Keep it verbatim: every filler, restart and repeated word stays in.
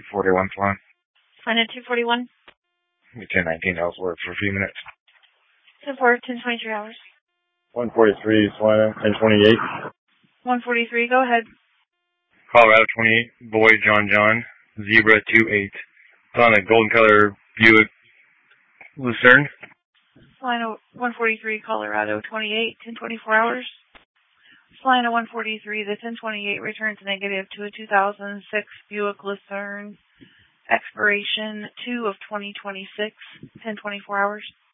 forty-one flying. Flying at two forty-one. ten nineteen elsewhere for a few minutes. ten four, ten twenty-three hours. one forty-three, flying ten twenty-eight. one forty-three, go ahead. Colorado twenty-eight, boy John John, Zebra two eight. On a golden color Buick Lucerne. Flying at one forty-three, Colorado twenty-eight, ten twenty-four hours. Flying at one forty-three, the ten twenty-eight returns negative to a two thousand six Buick Lucerne. Expiration two of twenty twenty-six, ten twenty-four hours.